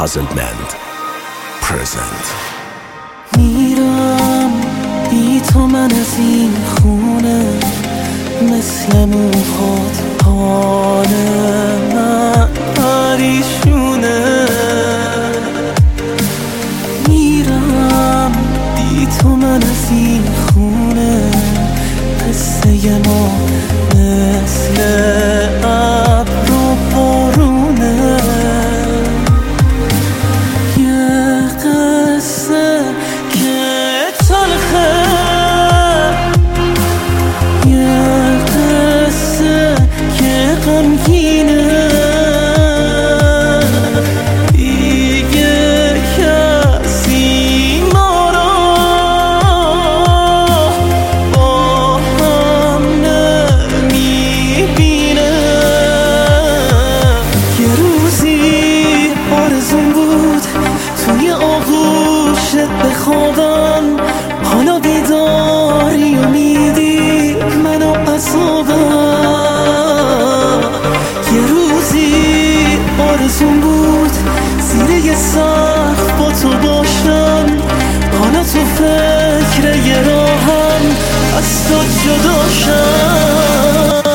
Puzzlement present. میرم بی تو من از این خونه، مثل موهات حال من پریشونه. میرم بی تو من از این خونه، قصه ما مثل ابر و بارونه. یه قصه که تلخه، یه قصه که غمگینه. دیگه کسی ما را با هم نمیبینه. یه روزی آرزون بود توی آغوشت بخوابم، حالا بیداری و میدی منو عذابم. یه روزی آرزون بود زیر یه سقف با تو باشم، حالا تو فکر یه راهم از تو جدا شم.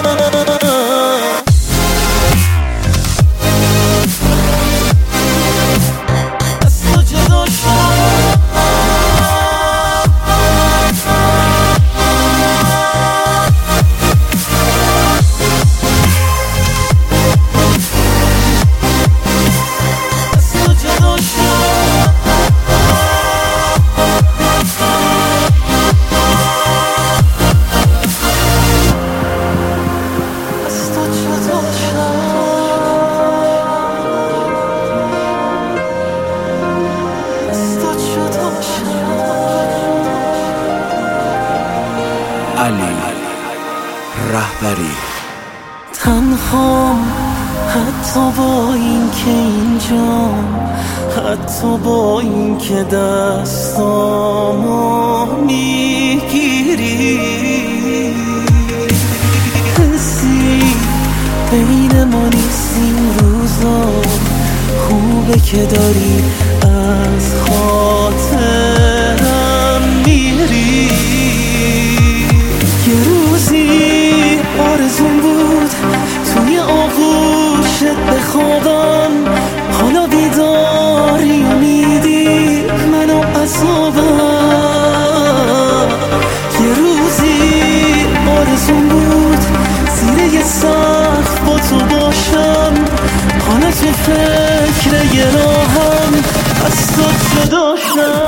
علی رهبری. تنهام حتی با این که اینجام، حتی با این که دستامو میگیری. حسی بین ما نیست این روزا، خوبه که داری از خاطرم میری. یه روزی آرزون بود توی آغوشت بخوابم، حالا بیداری و میدی منو عذابم. یه روزی آرزون بود زیر یه سقف با تو باشم، حالا تو فکر یه راهم از تو جدا شم.